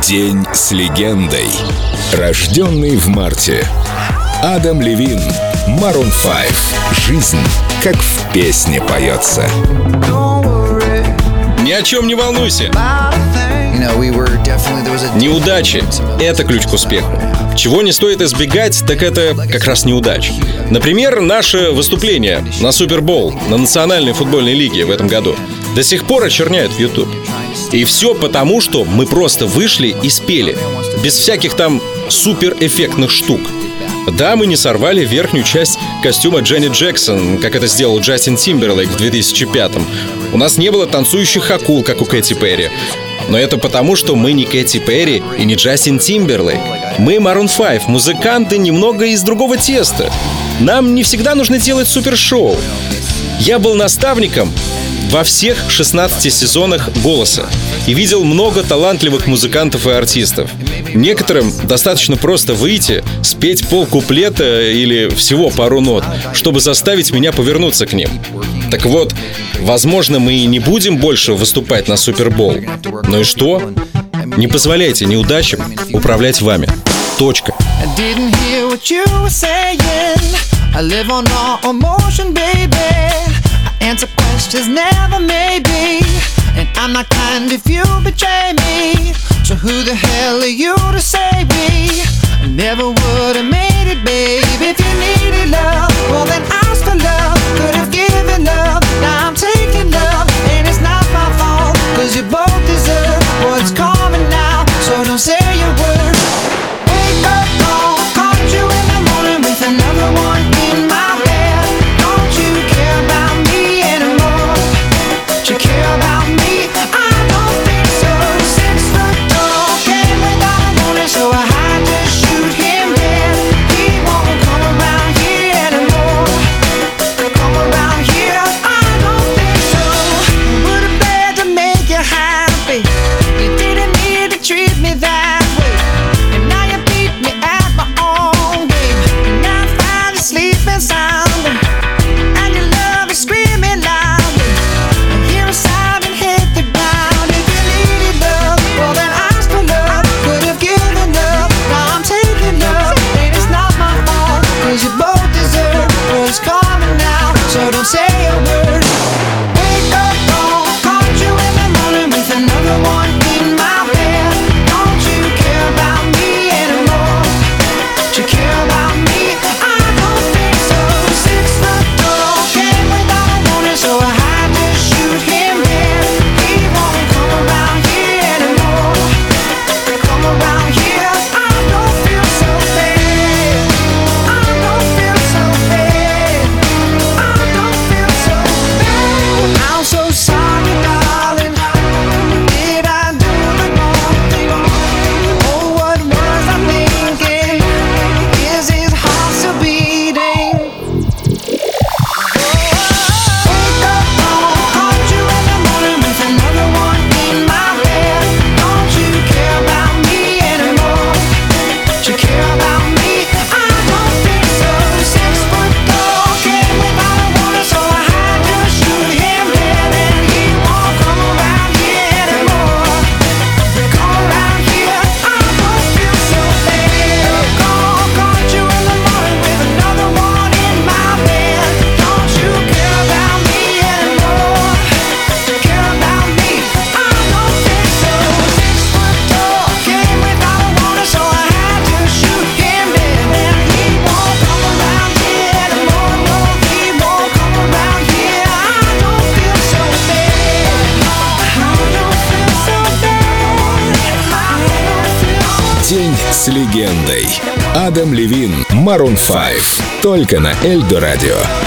День с легендой. Рожденный в марте. Адам Левин, Maroon 5. Жизнь, как в песне поется. Ни о чем не волнуйся. Неудачи — это ключ к успеху. Чего не стоит избегать, так это как раз неудач. Например, наше выступление на Супербол, на Национальной футбольной лиге в этом году до сих пор очерняют в YouTube. И все потому, что мы просто вышли и спели, без всяких там суперэффектных штук. Да, мы не сорвали верхнюю часть костюма Дженнет Джексон, как это сделал Джастин Тимберлейк в 2005-м. У нас не было танцующих акул, как у Кэти Перри. Но это потому, что мы не Кэти Перри и не Джастин Тимберлейк. Мы Maroon 5, музыканты немного из другого теста. Нам не всегда нужно делать супершоу. Я был наставником во всех 16 сезонах «Голоса» и видел много талантливых музыкантов и артистов. Некоторым достаточно просто выйти, спеть полкуплета или всего пару нот, чтобы заставить меня повернуться к ним. Так вот, возможно, мы и не будем больше выступать на Супербол. Ну и что? Не позволяйте неудачам управлять вами. Точка. Answer questions never maybe, and I'm not kind if you betray me. So who the hell are you to save me? I never would have made it, babe. If you needed love, well then ask for love. Could have given love, now I'm taking love, and it's not my fault, 'cause you both deserve what's coming now. So don't say a word. Wake up, call, caught you in the morning with another one in my bed. Don't you care about me? You care about me? I don't think so. 6 foot tall, came without a warning, so I had to shoot him dead. He won't come around here anymore. Come around here, I don't think so. Would have been to make you happy. You didn't need to treat me that way. And now you beat me at my own game. And now I find you sleeping soundly, and your love is screaming loud. So don't say a word. Wake up, call, caught you in the morning with another one in my bed. Don't you care about me anymore? Do you care about me? I don't think so. 6 foot tall, came without a warning, so I had to shoot him dead. He won't come around here anymore. Come around here, I don't feel so bad. I don't feel so bad. I'm so sorry, darling. Did I do the wrong thing? Oh, what was I thinking? Is his heart still beating? Wake up, caught you in the morning with another one in my bed. Don't you care about me anymore? Do you care about me? I don't think so. 6 foot tall, came without a warning, so I had to shoot him dead. And he won't come around here anymore. Come around here, I don't feel so bad. Caught you in the morning with another one in my bed. Don't you care about me anymore? Care about me? I don't think so. 6 foot tall, came without a warning, so I had to shoot him dead. And he won't come around here anymore. No, he won't come around here. I don't feel so bad. I don't feel so bad. I don't feel so. День с легендой. Адам Левин, Maroon 5. Только на Эльдо Радио.